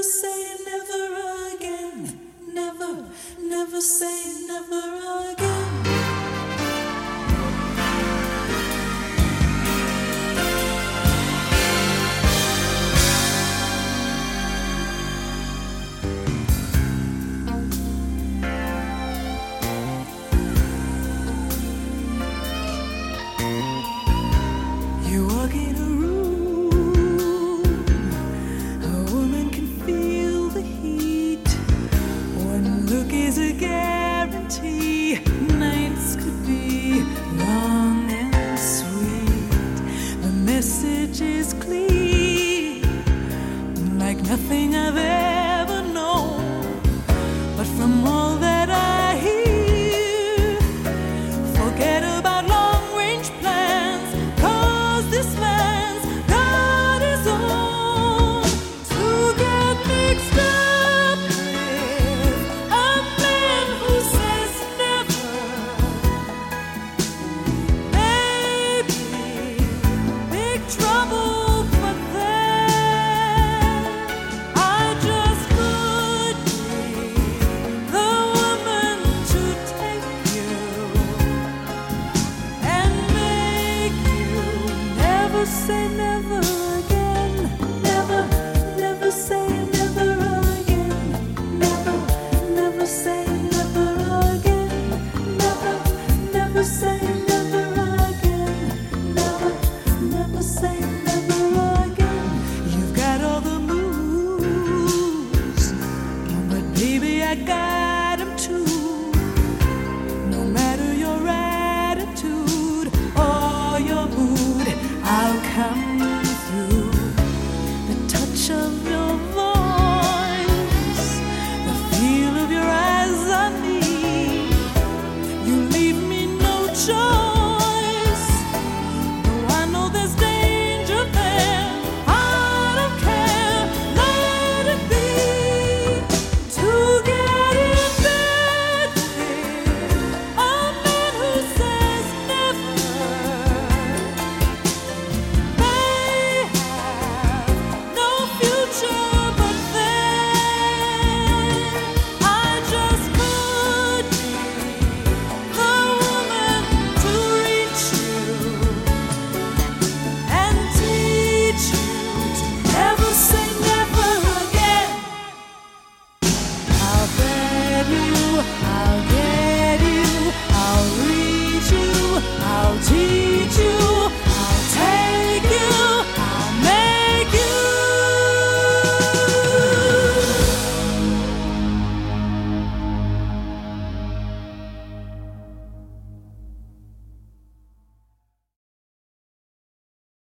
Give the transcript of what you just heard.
say never again. Never, never say never again. You walk in a room, a woman can feel the heat. One look is a guarantee. Nights could be long and sweet. The message is clear, like nothing I've ever known. But from all that I hear, forget about long-range plans, 'cause this man's got his own. To get mixed up with a man who says never, maybe big trouble, but then I just could be the woman to take you and make you never say never again. Never, never say never again. Never, never say never again. Never, never say never again. Never, never say never again. You've got all the moves, but baby I got 'em too. No matter your attitude or your mood, I'll come through. The touch of your